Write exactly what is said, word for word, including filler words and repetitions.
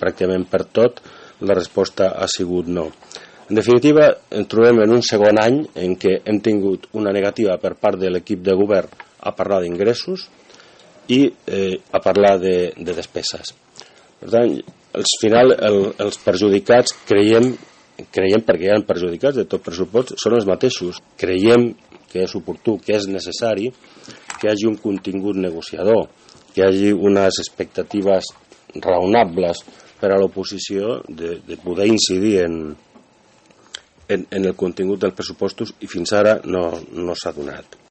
pràcticament per tot la resposta ha sigut no. En definitiva, ens trobem en un segon any en què hem tingut una negativa per part de l'equip de govern a parlar d'ingressos i eh, a parlar de, de despeses. Per tant, al final el, els perjudicats creiem, creiem perquè hi ha perjudicats de tot pressupost, són els mateixos. Creiem que és oportú, que és necessari que hi hagi un contingut negociador, que hi hagi unes expectatives raonables per a l'oposició de, de poder incidir en En, en el contingut dels pressupostos i fins ara no, no s'ha donat.